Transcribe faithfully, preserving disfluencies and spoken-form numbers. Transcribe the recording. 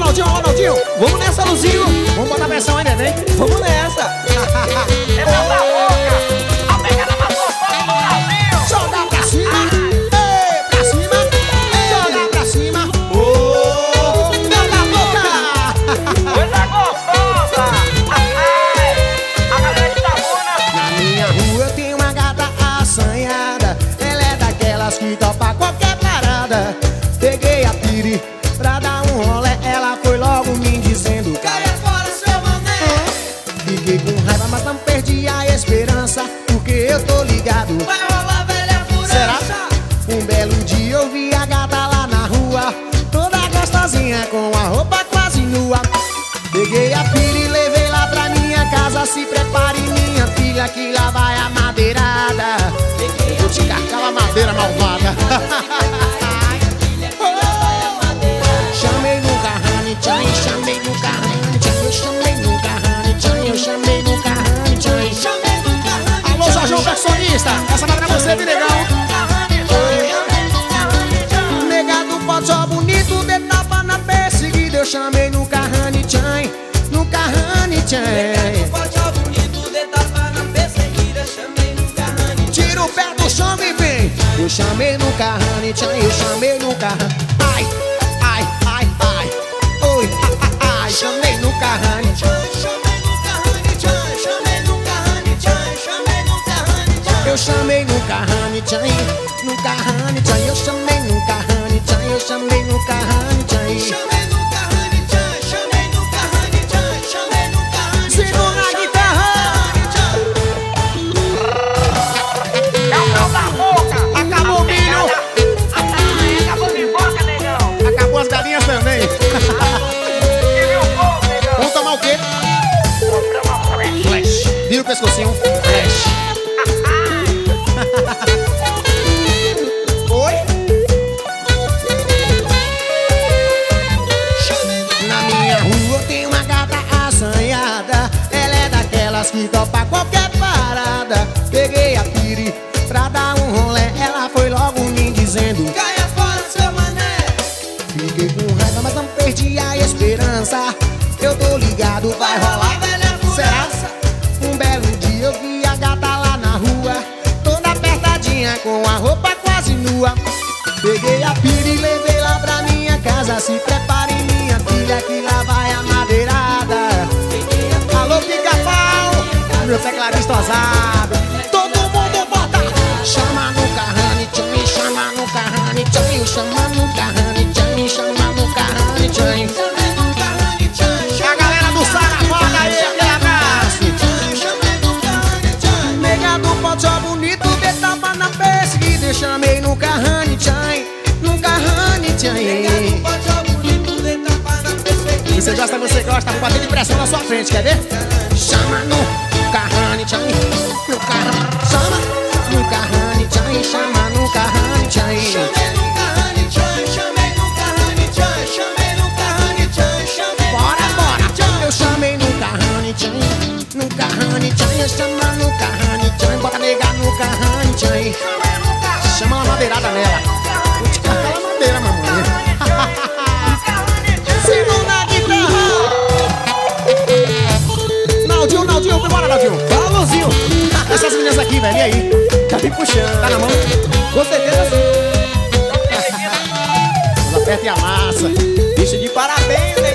Ronaldinho, Ronaldinho. Vamos nessa, Luzinho. Vamos botar pressão aí, neném. Vamos nessa. Levanta a boca. A pegada mais gostosa do Brasil. Joga pra cima. Ei, pra cima. Joga pra cima. Oh, levanta a boca. Coisa gostosa. A galera de Itabuna. Na minha rua eu tenho uma gata assanhada. Ela é daquelas que topa qualquer parada. Peguei a piri pra dar um rolê. Ela foi logo me dizendo: caia fora, seu mané. Fiquei com raiva, mas não perdi a esperança, porque eu tô ligado, vai rolar velha furança. Será? Um belo dia eu vi a gata lá na rua, toda gostosinha com a roupa quase nua. Peguei a piri e levei lá pra minha casa. Se prepare, minha filha, que lá vai a madeirada. Eu vou te carcar a madeira malvada. Chamei no carrane, tchan, chamei no carrane, tchan, eu chamei no carrane, tchan, eu chamei no carrane, tchan, chamei no carrane. Alô, Jorjão percussionista, essa vai pra você, viu, negão? Negado pode só bonito, de tapa na perseguida. Eu chamei no carrane, tchan, no carrane, tchan. Negado pode só bonito, de tapa na perseguida. Chamei no carrane, tira o pé do chão e vem. Eu chamei no carrane, tchan, eu chamei no carrane. Ai, ai, ai, ai, oi, ai, ai, chamei no carrane, chamei no carrane, chamei no carrane, chamei no carrane, eu chamei no carrane, no carrane, eu chamei no carrane, eu chamei no carrane, chamei no carrane, chamei no carrane, chamei no carrane, segura a guitarra. É o mel da boca. Acabou o milho. Acabou de boca, negão. Acabou as galinhas também. E viu o povo, negão? Vamos tomar o quê? Compramos uma flash. Flash. Vira o pescocinho. Flash. Oi? Na minha rua tem uma gata assanhada. Ela é daquelas que topa qualquer parada. Peguei a piri pra dar um rolê. Ela foi logo me dizendo: caia fora, seu mané. Fiquei com raiva, mas não perdi a esperança. Eu tô ligado, vai rolar velha furança. Um belo dia eu vi a gata lá na rua, toda apertadinha com a roupa quase nua. Peguei a pira e levei lá pra minha casa. Se prepare, minha filha, que lá vai a madeirada. Alô, pica-pau, meu tecladista ousado. Todo mundo bota. Chama no carrane, tchan, chama no carrane, tchan, chama no carrane, tchan, chama no carrane, tchan. A galera do Saravana aí, aquele abraço. Negado pode só bonito, de tapa na perseguida. Eu chamei no carrane, tchan, no carrane, tchan. Você gosta, você gosta, vou bater de pressão na sua frente, quer ver? Chama no carrane, tchan, no carrane, chama no carrane, tchan, chama no carrane, tchan. Chamei no carrane, tchan, chamei no carrane, tchan, chamei no carrane, tchan, chamei. Bora, bora, eu chamei no carrane, tchan, no carrane, tchan, eu chamo no carrane, tchan, bota nega no carrane, tchan. Chama uma madeirada nela. Vou te carregar a madeira, mamãe. Segunda guitarra. Naldinho, Naldinho, bora, Naldinho. Fala, Luzinho. Essas meninas aqui, velho, e aí? Já vim puxando, tá na mão? Com certeza sim. Vamos aperta e amassa. Bicho de parabéns, né?